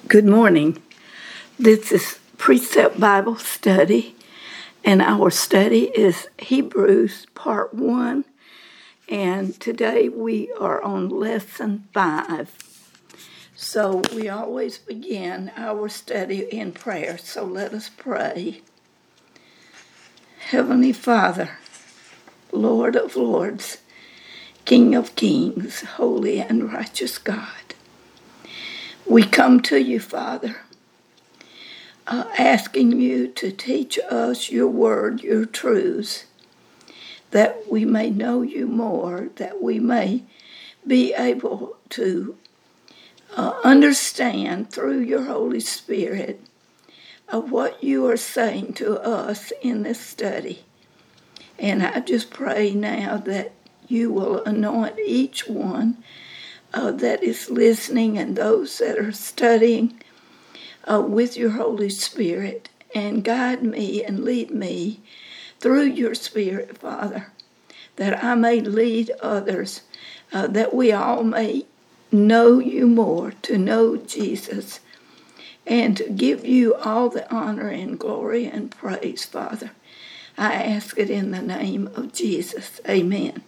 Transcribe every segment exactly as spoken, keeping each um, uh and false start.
Good morning. This is Precept Bible Study, and our study is Hebrews Part one, and today we are on Lesson five. So we always begin our study in prayer, so let us pray. Heavenly Father, Lord of Lords, King of Kings, holy and righteous God, we come to you, Father, uh, asking you to teach us your word, your truths, that we may know you more, that we may be able to uh, understand through your Holy Spirit of what you are saying to us in this study. And I just pray now that you will anoint each one Uh, that is listening and those that are studying uh, with your Holy Spirit, and guide me and lead me through your Spirit, Father, that I may lead others, uh, that we all may know you more, to know Jesus, and to give you all the honor and glory and praise, Father. I ask it in the name of Jesus. Amen.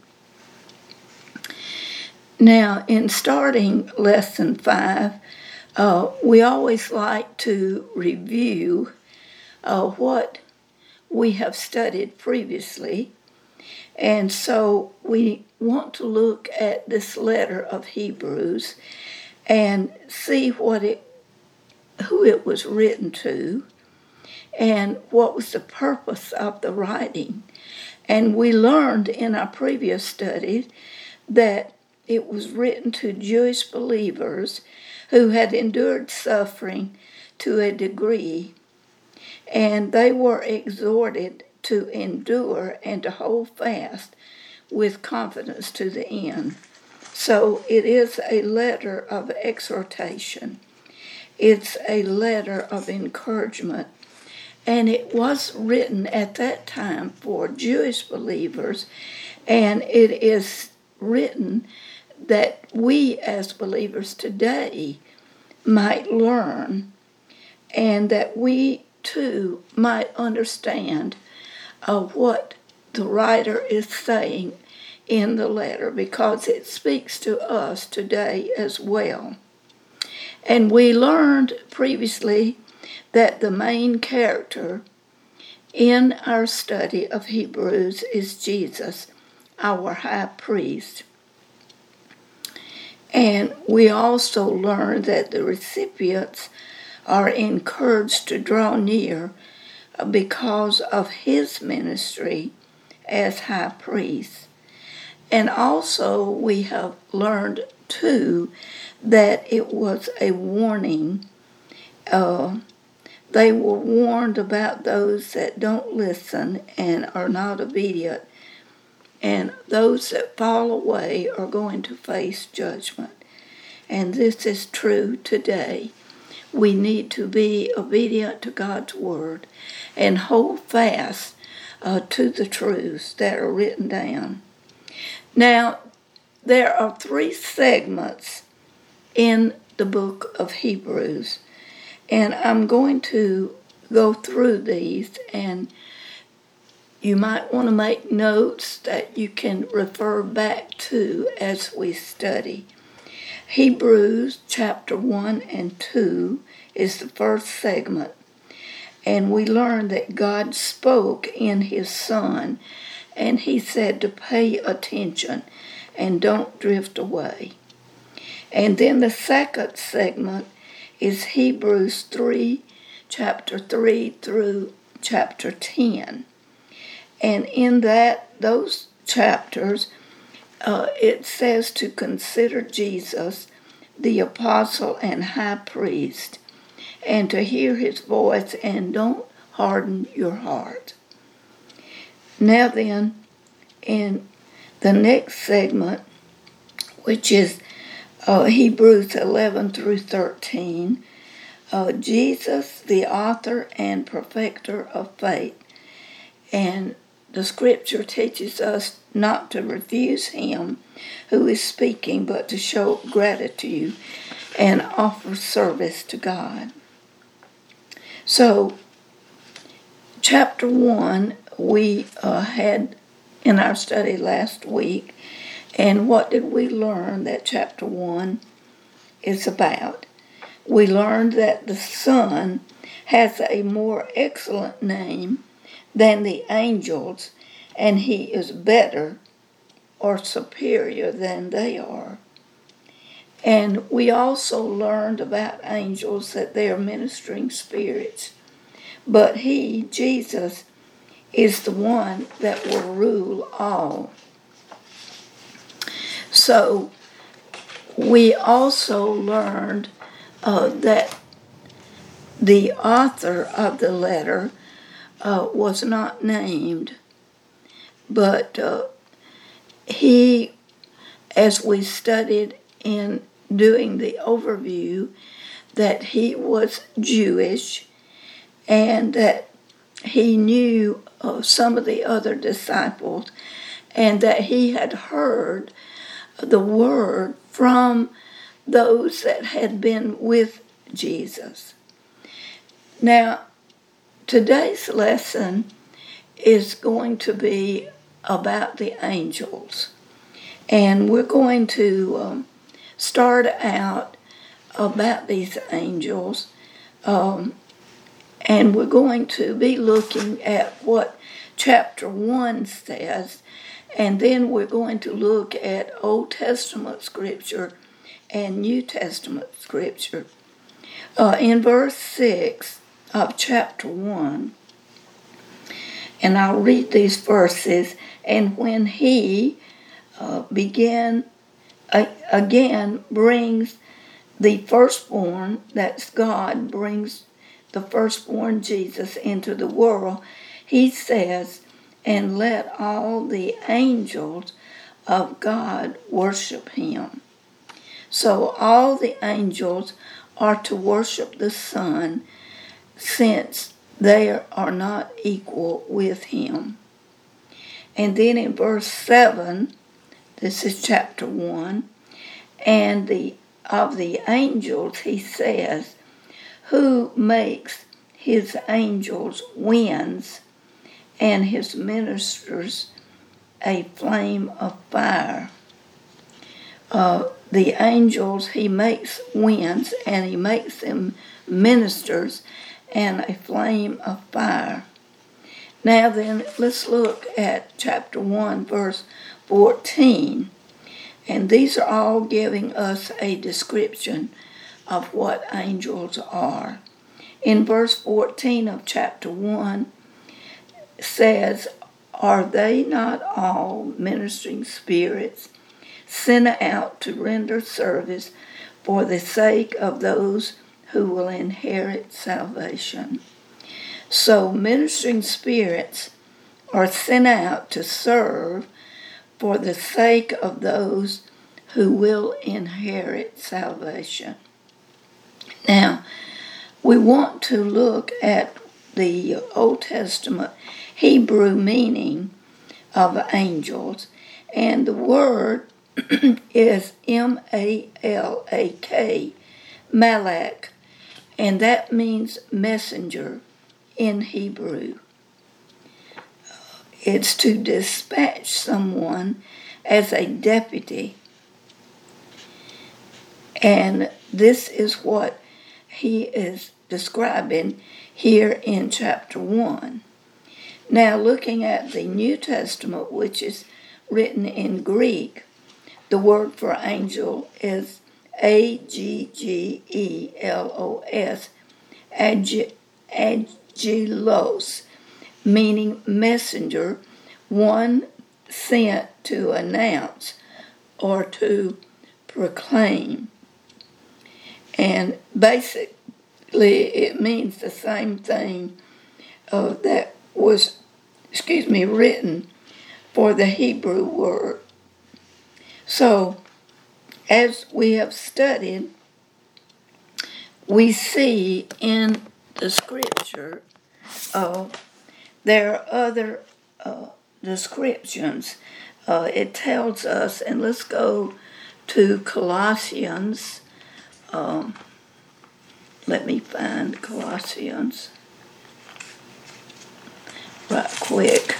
Now, in starting Lesson five, uh, we always like to review uh, what we have studied previously. And so we want to look at this letter of Hebrews and see what it, who it was written to, and what was the purpose of the writing. And we learned in our previous studies that it was written to Jewish believers who had endured suffering to a degree, and they were exhorted to endure and to hold fast with confidence to the end. So it is a letter of exhortation. It's a letter of encouragement, and it was written at that time for Jewish believers, and it is written that we as believers today might learn, and that we too might understand uh, what the writer is saying in the letter, because it speaks to us today as well. And we learned previously that the main character in our study of Hebrews is Jesus, our high priest. And we also learned that the recipients are encouraged to draw near because of his ministry as high priest. And also we have learned, too, that it was a warning. Uh, they were warned about those that don't listen and are not obedient, and those that fall away are going to face judgment. And this is true today. We need to be obedient to God's word and hold fast uh, to the truths that are written down. Now, there are three segments in the book of Hebrews, and I'm going to go through these, and you might want to make notes that you can refer back to as we study. Hebrews chapter one and two is the first segment, and we learned that God spoke in his Son, and he said to pay attention and don't drift away. And then the second segment is Hebrews three, chapter three through chapter ten. And in that, those chapters, uh, it says to consider Jesus, the apostle and high priest, and to hear his voice, and don't harden your heart. Now then, in the next segment, which is uh, Hebrews eleven through thirteen, uh, Jesus, the author and perfecter of faith, and the scripture teaches us not to refuse him who is speaking, but to show gratitude. and offer service to God. So, chapter one, we uh, had in our study last week, and what did we learn that chapter one is about? We learned that the Son has a more excellent name than the angels, and he is better or superior than they are. And we also learned about angels that they are ministering spirits. But he, Jesus, is the one that will rule all. So we also learned uh, that the author of the letter uh, was not named, but uh, he, as we studied in doing the overview, that he was Jewish and that he knew uh, some of the other disciples and that he had heard the word from those that had been with Jesus. Now, today's lesson is going to be about the angels. And we're going to um, start out about these angels. Um, and we're going to be looking at what chapter one says. And then we're going to look at Old Testament scripture and New Testament scripture. Uh, in verse six of chapter one, and I'll read these verses, and when he uh, began, uh, again brings the firstborn, that's God, brings the firstborn Jesus into the world, he says, and let all the angels of God worship him. So all the angels are to worship the Son, since they are not equal with him. And then in verse seven, this is chapter one, and the of the angels he says, who makes his angels winds and his ministers a flame of fire. Uh, the angels, he makes winds and he makes them ministers and a flame of fire. Now then, let's look at chapter one, verse fourteen. And these are all giving us a description of what angels are. In verse fourteen of chapter one says, are they not all ministering spirits sent out to render service for the sake of those who will inherit salvation? So ministering spirits are sent out to serve for the sake of those who will inherit salvation. Now, we want to look at the Old Testament Hebrew meaning of angels, and the word is M A L A K, Malak, and that means messenger in Hebrew. It's to dispatch someone as a deputy. And this is what he is describing here in chapter one. Now, looking at the New Testament, which is written in Greek, the word for angel is A G G E L O S, angelos, meaning messenger, one sent to announce or to proclaim. And basically it means the same thing uh, that was, excuse me, written for the Hebrew word. So, as we have studied, we see in the scripture uh, there are other uh, descriptions. Uh, it tells us, and let's go to Colossians um, let me find Colossians right quick.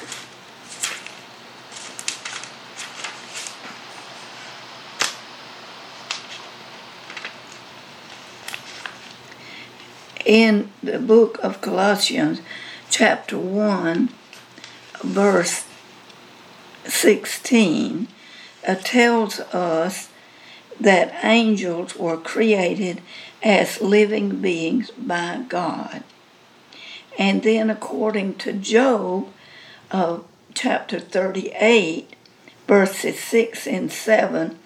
In the book of Colossians, chapter one, verse sixteen, uh, tells us that angels were created as living beings by God. And then according to Job, uh, chapter thirty-eight, verses six and seven,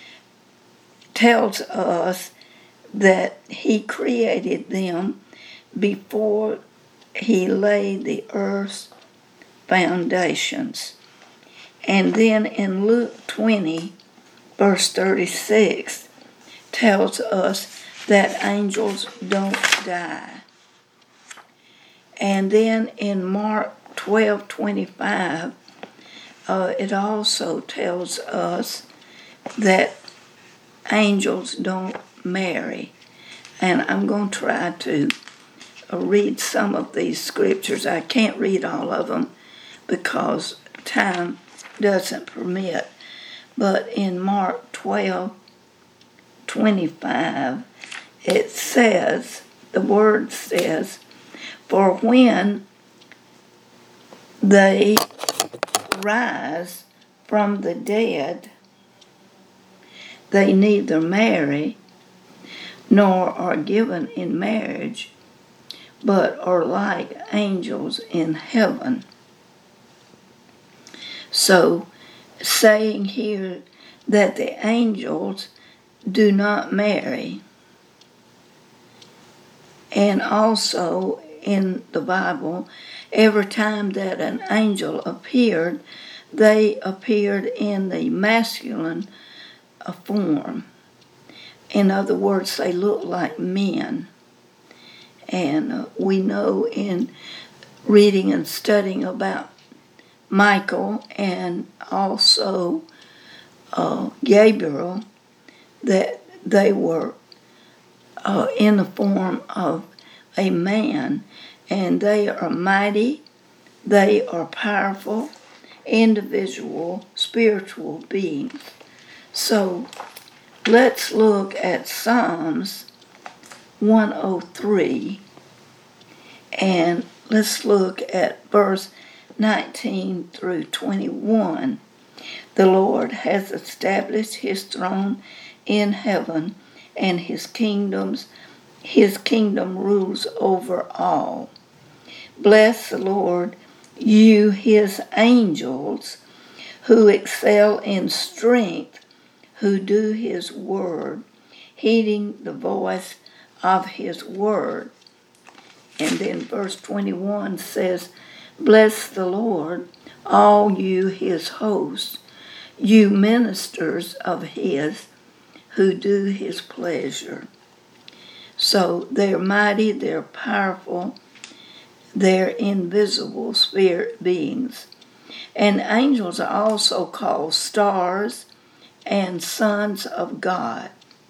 tells us that he created them before he laid the earth's foundations. And then in Luke twenty, verse thirty-six, tells us that angels don't die. And then in Mark twelve twenty-five, uh, it also tells us that angels don't marry. And I'm going to try to read some of these scriptures. I can't read all of them because time doesn't permit. But in Mark twelve twenty-five, it says, the word says, for when they rise from the dead, they neither marry nor are given in marriage, but are like angels in heaven. So, saying here that the angels do not marry, and also in the Bible, every time that an angel appeared, they appeared in the masculine form. In other words, they look like men. And uh, we know in reading and studying about Michael and also uh, Gabriel that they were uh, in the form of a man, and they are mighty, they are powerful, individual, spiritual beings. So let's look at Psalms one oh three, and let's look at verse nineteen through twenty-one. The Lord has established his throne in heaven, and his kingdoms, his kingdom rules over all. Bless the Lord, you his angels, who excel in strength, who do his word, heeding the voice of his word. And then verse twenty-one says, bless the Lord, all you his hosts, you ministers of his, who do his pleasure. So they're mighty, they're powerful, they're invisible spirit beings. And angels are also called stars and sons of God.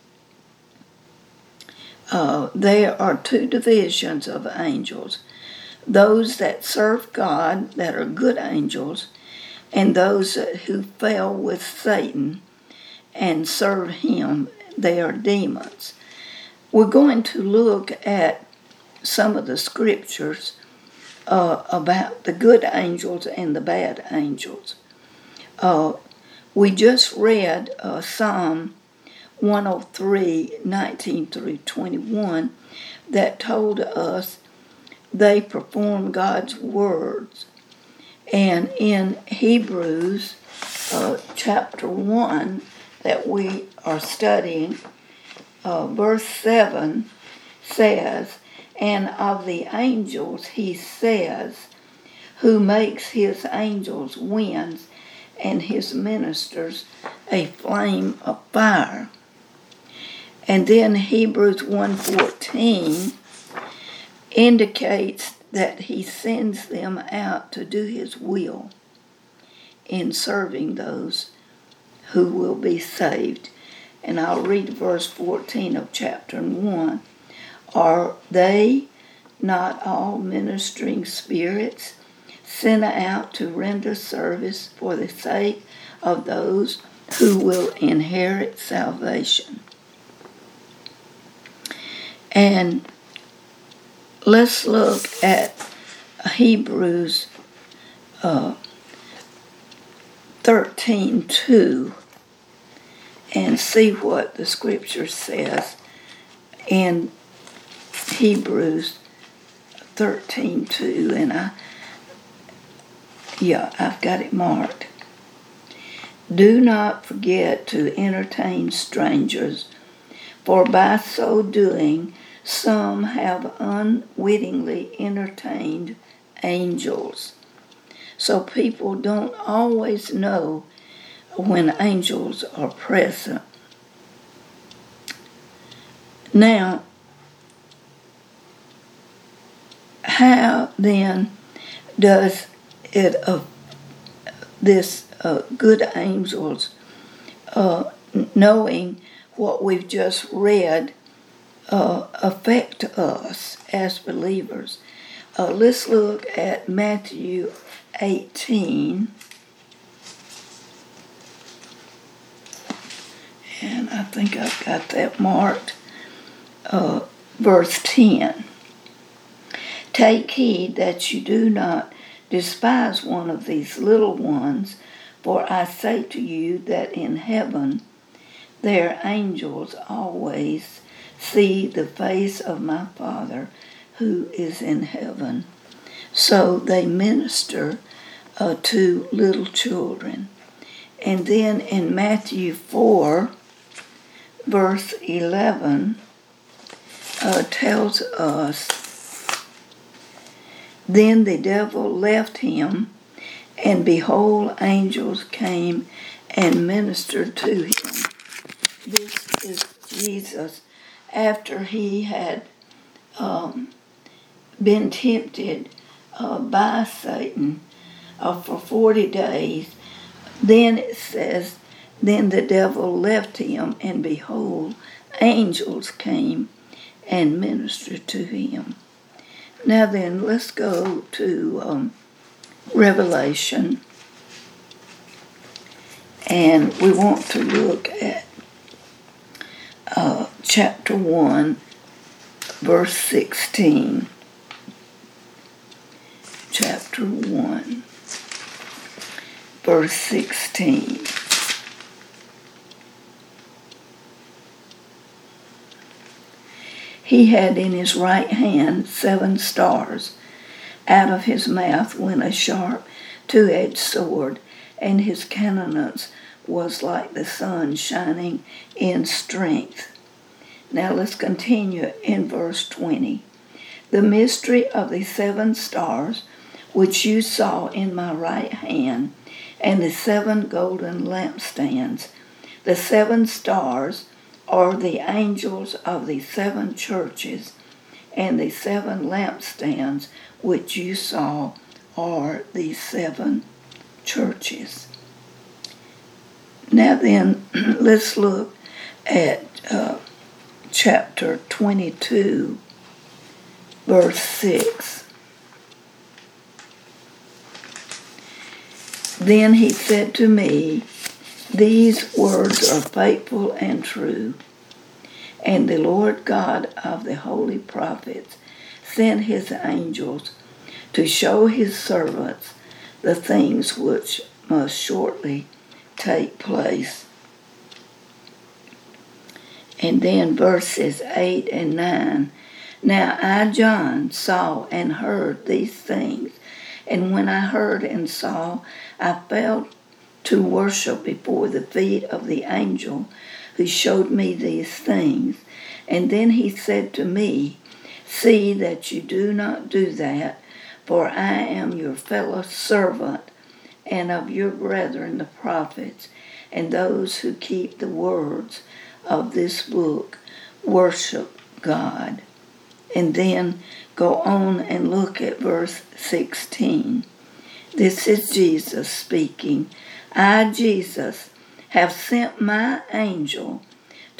Uh, there are two divisions of angels. Those that serve God, that are good angels, and those who fell with Satan and serve him, they are demons. We're going to look at some of the scriptures uh, about the good angels and the bad angels. Uh, we just read uh, Psalm one oh three, nineteen through twenty-one, that told us they perform God's words. And in Hebrews uh, chapter one that we are studying, uh, verse seven says, and of the angels he says, who makes his angels winds and his ministers a flame of fire. And then Hebrews one fourteen indicates that he sends them out to do his will in serving those who will be saved. And I'll read verse fourteen of chapter one. Are they not all ministering spirits sent out to render service for the sake of those who will inherit salvation? And let's look at Hebrews uh, thirteen two and see what the scripture says in Hebrews thirteen two. And I, yeah, I've got it marked. Do not forget to entertain strangers, for by so doing some have unwittingly entertained angels. So people don't always know when angels are present. Now, how then does it uh, this uh, good angels uh, knowing what we've just read uh, affect us as believers? Uh, let's look at Matthew eighteen. And I think I've got that marked. Uh, verse ten. Take heed that you do not despise one of these little ones, for I say to you that in heaven their angels always see the face of my Father who is in heaven. So they minister uh, to little children. And then in Matthew four, verse eleven, uh, tells us, then the devil left him, and behold, angels came and ministered to him. This is Jesus after he had um, been tempted uh, by Satan uh, for forty days. Then it says, then the devil left him, and behold, angels came and ministered to him. Now then, let's go to um, Revelation, and we want to look at uh, chapter one, verse sixteen. Chapter one, verse sixteen. He had in his right hand seven stars. Out of his mouth went a sharp, two-edged sword, and his countenance was like the sun shining in strength. Now let's continue in verse twenty. The mystery of the seven stars, which you saw in my right hand, and the seven golden lampstands. The seven stars are the angels of the seven churches, and the seven lampstands which you saw are the seven churches. Now then, let's look at uh, chapter twenty-two, verse six. Then he said to me, these words are faithful and true. And the Lord God of the holy prophets sent his angels to show his servants the things which must shortly take place. And then verses eight and nine. Now I, John, saw and heard these things. And when I heard and saw, I fell to worship before the feet of the angel who showed me these things. And then he said to me, see that you do not do that, for I am your fellow servant and of your brethren the prophets, and those who keep the words of this book worship God. And then go on and look at verse sixteen. This is Jesus speaking. I, Jesus, have sent my angel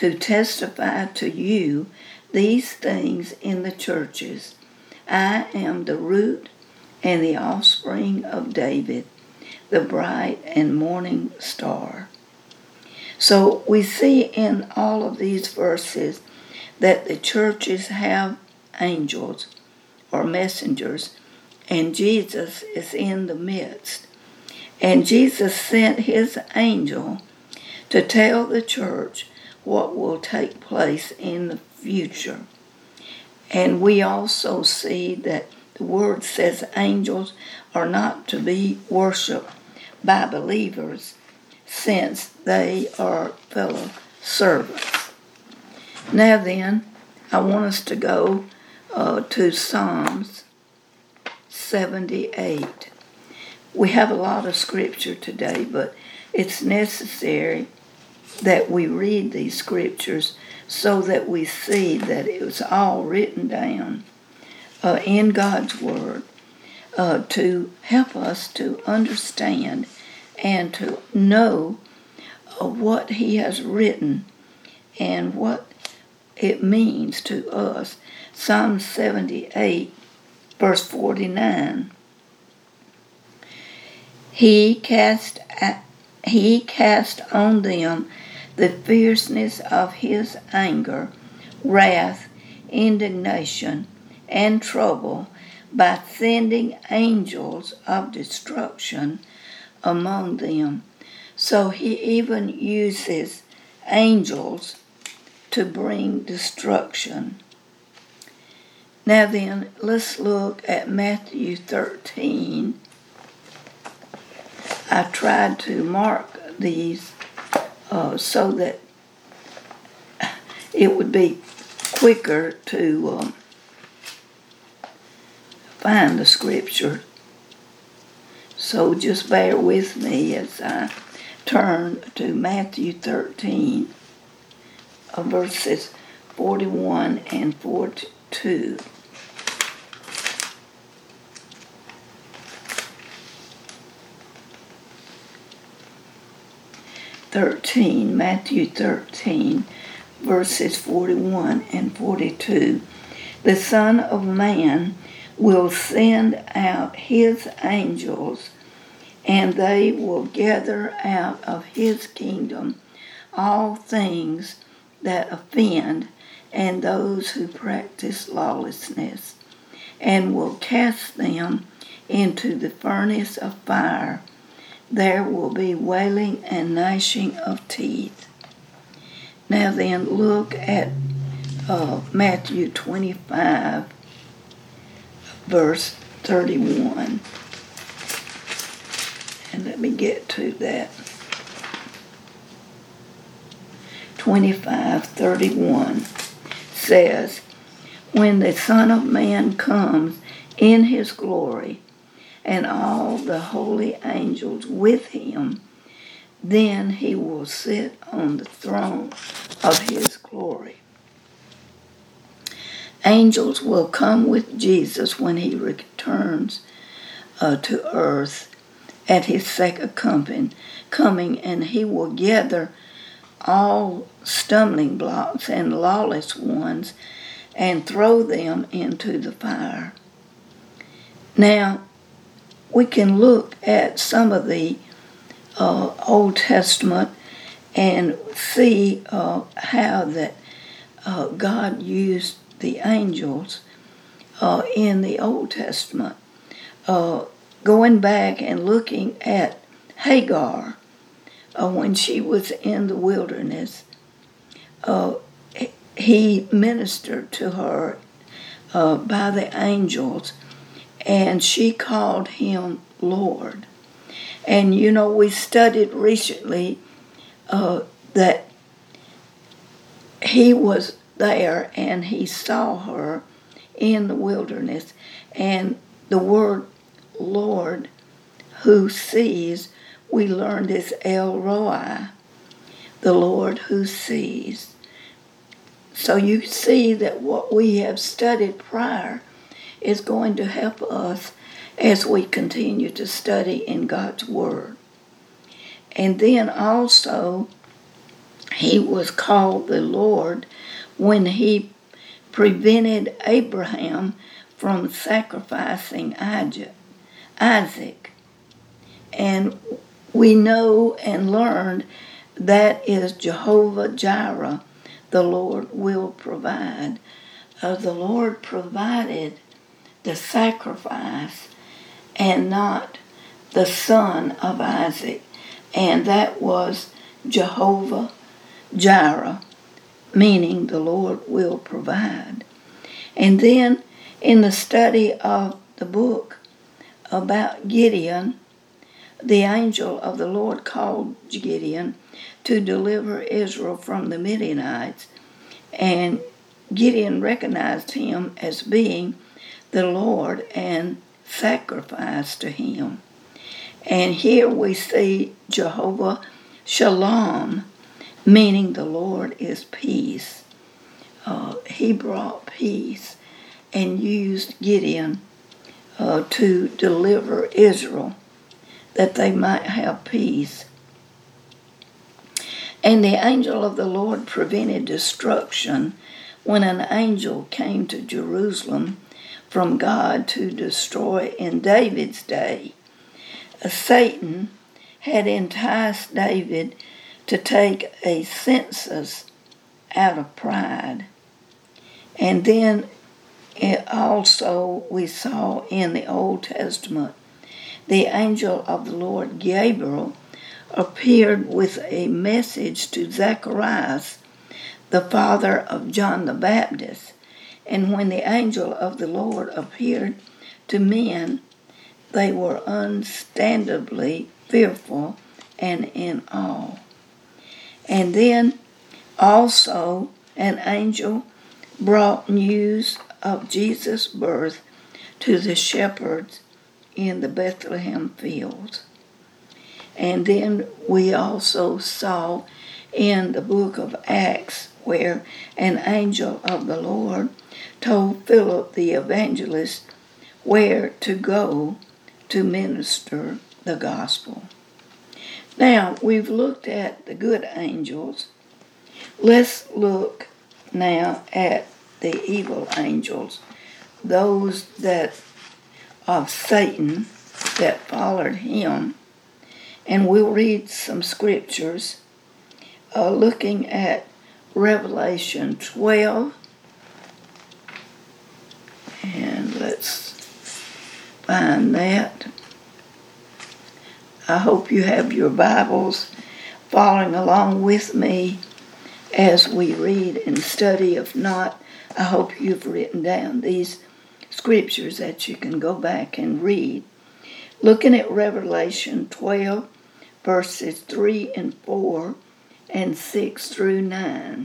to testify to you these things in the churches. I am the root and the offspring of David, the bright and morning star. So we see in all of these verses that the churches have angels or messengers, and Jesus is in the midst. And Jesus sent his angel to tell the church what will take place in the future. And we also see that the word says angels are not to be worshipped by believers, since they are fellow servants. Now then, I want us to go uh, to Psalms seventy-eight. We have a lot of scripture today, but it's necessary that we read these scriptures so that we see that it was all written down uh, in God's Word uh, to help us to understand and to know uh, what He has written and what it means to us. Psalm seventy-eight, verse forty-nine. He cast, he cast on them the fierceness of his anger, wrath, indignation, and trouble by sending angels of destruction among them. So he even uses angels to bring destruction. Now then, let's look at Matthew thirteen. I tried to mark these uh, so that it would be quicker to um, find the scripture. So just bear with me as I turn to Matthew thirteen, uh, verses forty-one and forty-two. thirteen, Matthew thirteen, verses forty-one and forty-two. The Son of Man will send out his angels, and they will gather out of his kingdom all things that offend and those who practice lawlessness, and will cast them into the furnace of fire. There will be wailing and gnashing of teeth. Now then, look at uh, Matthew twenty-five, verse thirty-one. And let me get to that. twenty-five, thirty-one says, when the Son of Man comes in his glory, and all the holy angels with him, then he will sit on the throne of his glory. Angels will come with Jesus when he returns uh, to earth at his second coming, coming, and he will gather all stumbling blocks and lawless ones and throw them into the fire. Now, we can look at some of the uh, Old Testament and see uh, how that uh, God used the angels uh, in the Old Testament. Uh, going back and looking at Hagar uh, when she was in the wilderness, uh, he ministered to her uh, by the angels, and she called him Lord. And, you know, we studied recently uh, that he was there and he saw her in the wilderness. And the word Lord, who sees, we learned is El Roi, the Lord who sees. So you see that what we have studied prior is going to help us as we continue to study in God's Word. And then also, he was called the Lord when he prevented Abraham from sacrificing Isaac. And we know and learned that is Jehovah Jireh, the Lord will provide. Uh, the Lord provided the sacrifice and not the son of Isaac. And that was Jehovah Jireh, meaning the Lord will provide. And then in the study of the book about Gideon, the angel of the Lord called Gideon to deliver Israel from the Midianites, and Gideon recognized him as being the Lord and sacrificed to him. And here we see Jehovah Shalom, meaning the Lord is peace. Uh, he brought peace and used Gideon uh, to deliver Israel, that they might have peace. And the angel of the Lord prevented destruction when an angel came to Jerusalem from God to destroy in David's day. Satan had enticed David to take a census out of pride. And then it also we saw in the Old Testament, the angel of the Lord Gabriel appeared with a message to Zacharias, the father of John the Baptist. And when the angel of the Lord appeared to men, they were understandably fearful and in awe. And then also an angel brought news of Jesus' birth to the shepherds in the Bethlehem fields. And then we also saw in the book of Acts where an angel of the Lord told Philip the evangelist where to go to minister the gospel. Now, we've looked at the good angels. Let's look now at the evil angels, those that of Satan that followed him. And we'll read some scriptures uh, looking at Revelation twelve. And let's find that. I hope you have your Bibles following along with me as we read and study. If not, I hope you've written down these scriptures that you can go back and read. Looking at Revelation twelve, verses three and four and six through nine.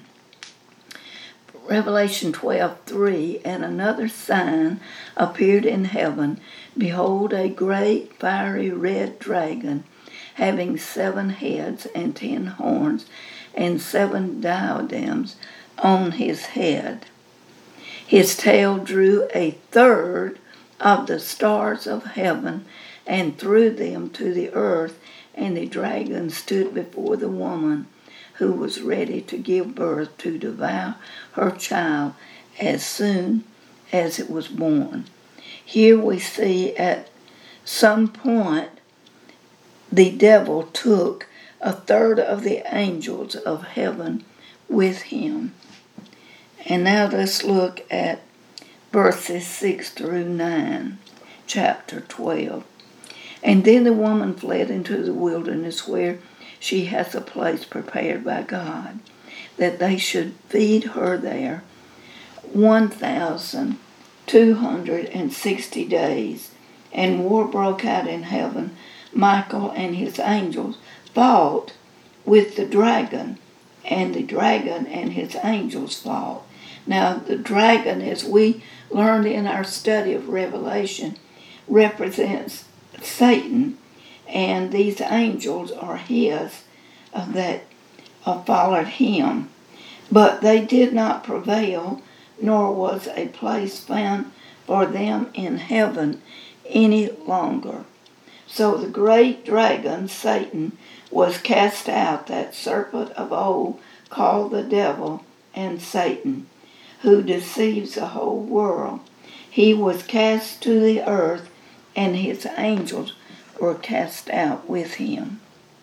Revelation twelve, three, and another sign appeared in heaven. Behold, a great fiery red dragon, having seven heads and ten horns, and seven diadems on his head. His tail drew a third of the stars of heaven and threw them to the earth, and the dragon stood before the woman who was ready to give birth to devour her child as soon as it was born. Here we see at some point the devil took a third of the angels of heaven with him. And now let's look at verses six through nine, chapter twelve. And then the woman fled into the wilderness where she hath a place prepared by God, that they should feed her there one thousand two hundred and sixty days. And war broke out in heaven. Michael and his angels fought with the dragon, and the dragon and his angels fought. Now, the dragon, as we learned in our study of Revelation, represents Satan, and these angels are his uh, that uh, followed him. But they did not prevail, nor was a place found for them in heaven any longer. So the great dragon, Satan, was cast out, that serpent of old, called the devil and Satan, who deceives the whole world. He was cast to the earth, and his angels were cast out with him.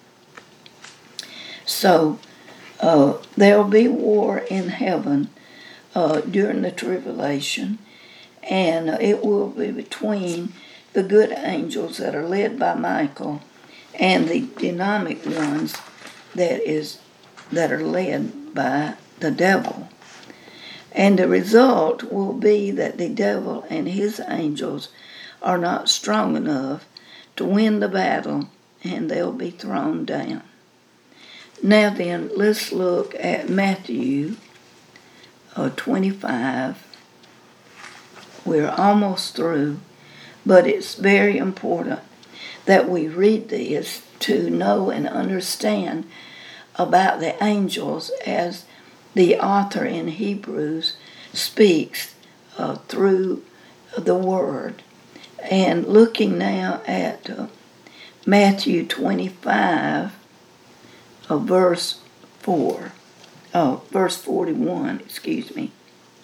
So uh, there'll be war in heaven uh, during the tribulation, and uh, it will be between the good angels that are led by Michael and the demonic ones that is that are led by the devil. And the result will be that the devil and his angels are not strong enough to win the battle, and they'll be thrown down. Now then, let's look at Matthew uh, twenty-five. We're almost through, but it's very important that we read this to know and understand about the angels, as the author in Hebrews speaks uh, through the Word. And looking now at uh, Matthew twenty-five, uh, verse four, oh, verse forty-one, excuse me.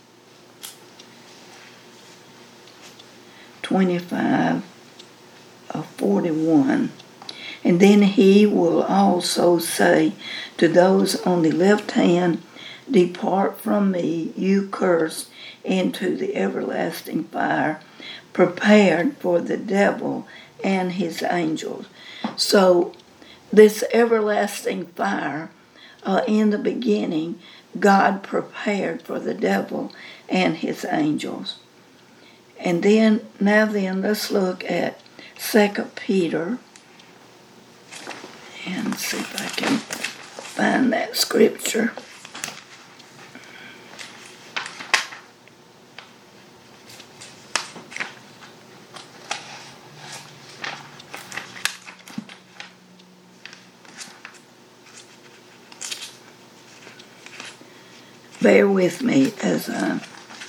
twenty-five, uh, forty-one. And then he will also say to those on the left hand, "Depart from me, you cursed, into the everlasting fire, prepared for the devil and his angels." So this everlasting fire, uh, in the beginning, God prepared for the devil and his angels. And then, now then, let's look at Second Peter, and see if I can find that scripture. Bear with me as I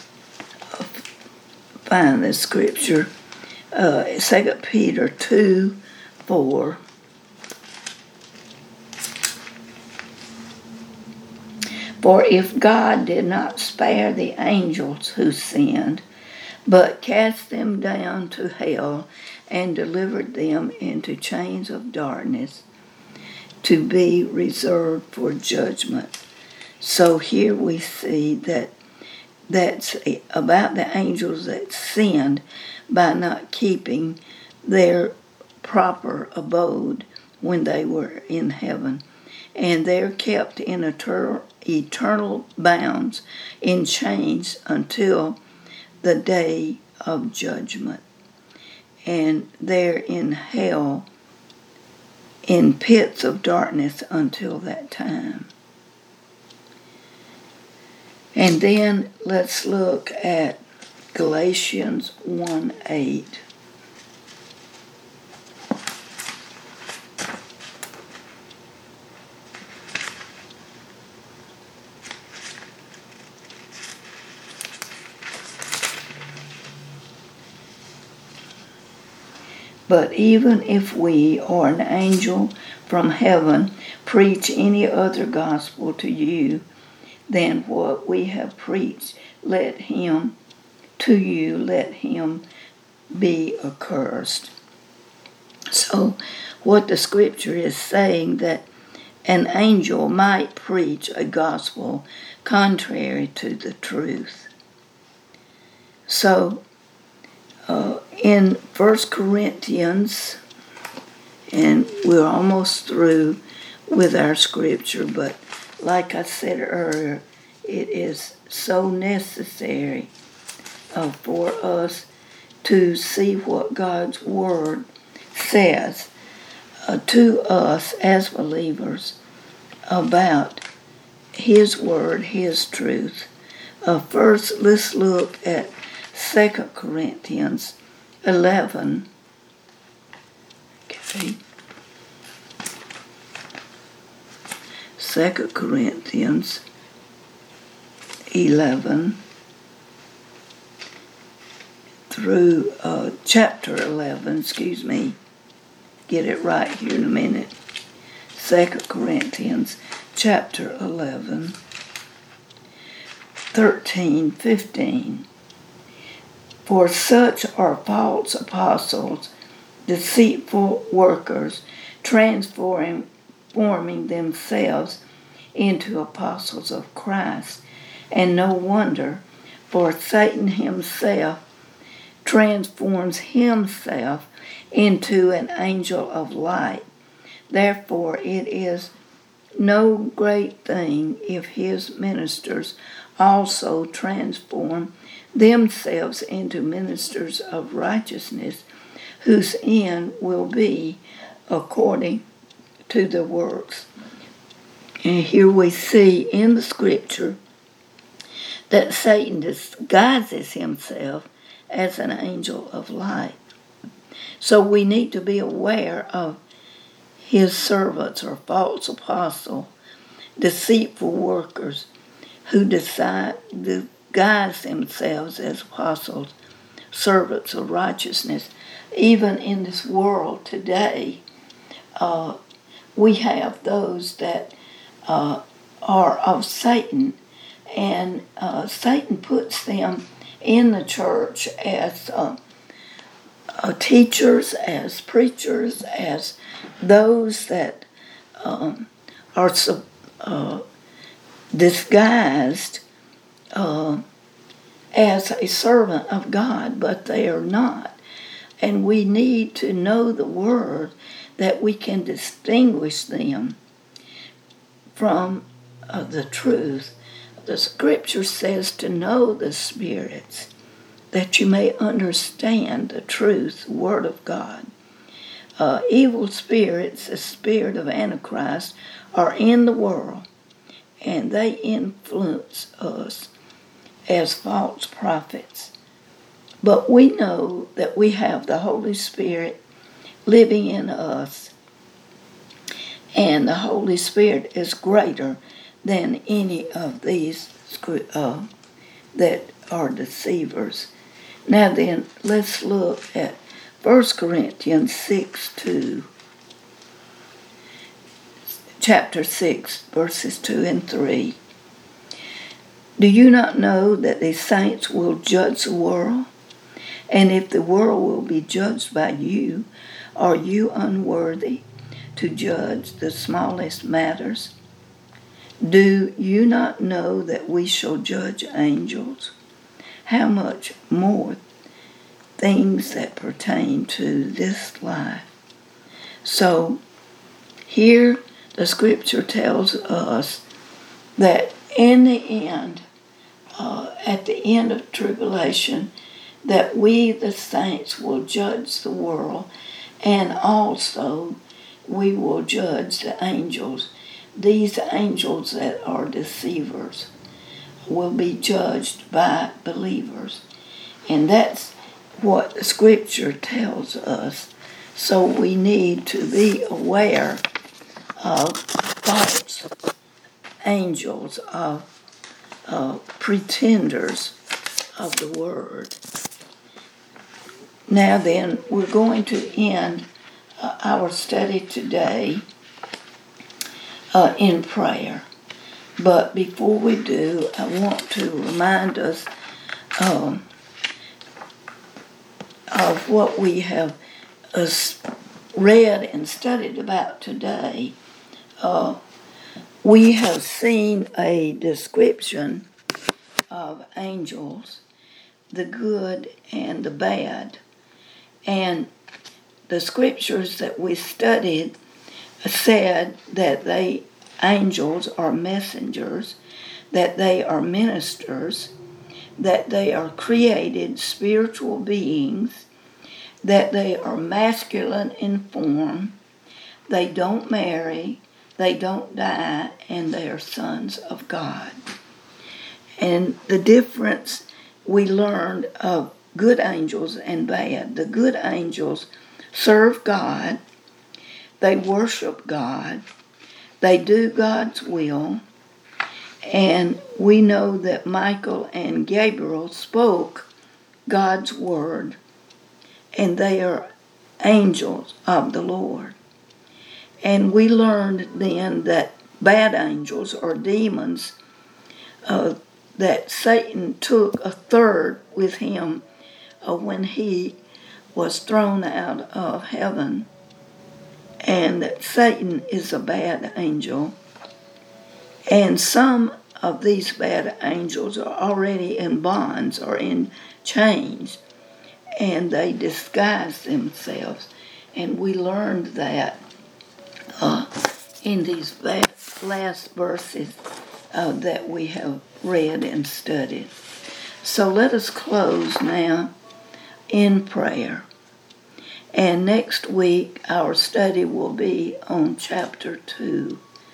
find this scripture. Uh, Second Peter two, four. For if God did not spare the angels who sinned, but cast them down to hell and delivered them into chains of darkness to be reserved for judgment. So here we see that that's about the angels that sinned by not keeping their proper abode when they were in heaven. And they're kept in eternal, eternal bounds, in chains, until the day of judgment. And they're in hell, in pits of darkness until that time. And then let's look at Galatians one eight. But even if we or an angel from heaven preach any other gospel to you than what we have preached, let him, to you, let him be accursed. So what the scripture is saying, that an angel might preach a gospel contrary to the truth. So uh, in First Corinthians, and we're almost through with our scripture, but like I said earlier, it is so necessary uh, for us to see what God's Word says uh, to us as believers about His Word, His truth. Uh, first, let's look at Second Corinthians eleven. Okay. Second Corinthians eleven through uh, chapter eleven, excuse me, get it right here in a minute. Second Corinthians chapter eleven, thirteen, fifteen. For such are false apostles, deceitful workers, transforming forming themselves into apostles of Christ. And no wonder, for Satan himself transforms himself into an angel of light. Therefore it is no great thing if his ministers also transform themselves into ministers of righteousness, whose end will be according to the works. And here we see in the scripture that Satan disguises himself as an angel of light. So we need to be aware of his servants or false apostles, deceitful workers who decide, disguise themselves as apostles, servants of righteousness. Even in this world today, uh, we have those that uh, are of Satan, and uh, Satan puts them in the church as uh, uh, teachers, as preachers, as those that um, are uh, disguised uh, as a servant of God, but they are not. And we need to know the word that we can distinguish them from uh, the truth. The scripture says to know the spirits, that you may understand the truth, the word of God. Uh, evil spirits, the spirit of Antichrist, are in the world, and they influence us as false prophets. But we know that we have the Holy Spirit living in us, and the Holy Spirit is greater than any of these uh, that are deceivers. Now then, let's look at First Corinthians six two. Chapter six, verses two and three. Do you not know that the saints will judge the world? And if the world will be judged by you, are you unworthy to judge the smallest matters? Do you not know that we shall judge angels? How much more things that pertain to this life? So here the scripture tells us that in the end, uh, at the end of tribulation, that we, the saints, will judge the world, and also we will judge the angels. These angels that are deceivers will be judged by believers. And that's what the scripture tells us. So we need to be aware of false angels, of uh, pretenders of the word. Now then, we're going to end uh, our study today uh, in prayer. But before we do, I want to remind us um, of what we have uh, read and studied about today. Uh, we have seen a description of angels, the good and the bad. And the scriptures that we studied said that they angels are messengers, that they are ministers, that they are created spiritual beings, that they are masculine in form, they don't marry, they don't die, and they are sons of God. And the difference we learned of good angels and bad. The good angels serve God, they worship God, they do God's will, and we know that Michael and Gabriel spoke God's word, and they are angels of the Lord. And we learned then that bad angels or demons uh, that Satan took a third with him uh, when he was thrown out of heaven, and that Satan is a bad angel. And some of these bad angels are already in bonds or in chains, and they disguise themselves. And we learned that uh, in these last verses uh, that we have read and studied. So let us close now in prayer. And next week our study will be on chapter two.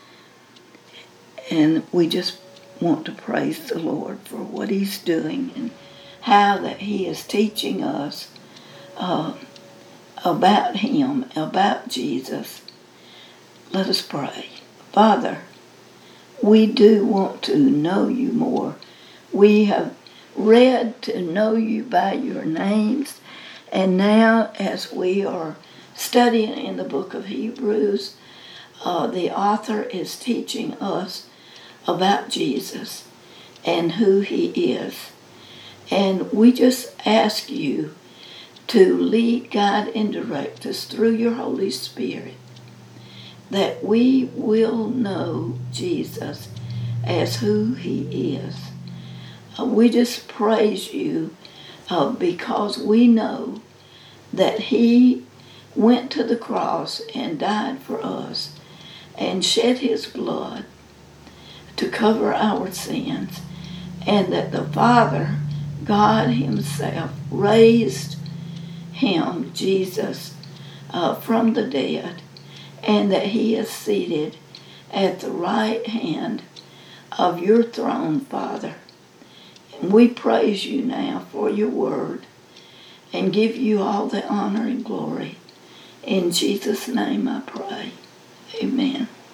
And we just want to praise the Lord for what He's doing and how that He is teaching us uh, about Him, about Jesus. Let us pray. Father, we do want to know You more. We have read to know You by Your names, and now as we are studying in the book of Hebrews, uh, the author is teaching us about Jesus and who He is. And we just ask You to lead, guide, and direct us through Your Holy Spirit, that we will know Jesus as who He is. Uh, we just praise You uh, because we know that He went to the cross and died for us and shed His blood to cover our sins, and that the Father, God Himself, raised Him, Jesus, uh, from the dead, and that He is seated at the right hand of Your throne, Father. And we praise You now for Your word and give You all the honor and glory. In Jesus' name I pray. Amen.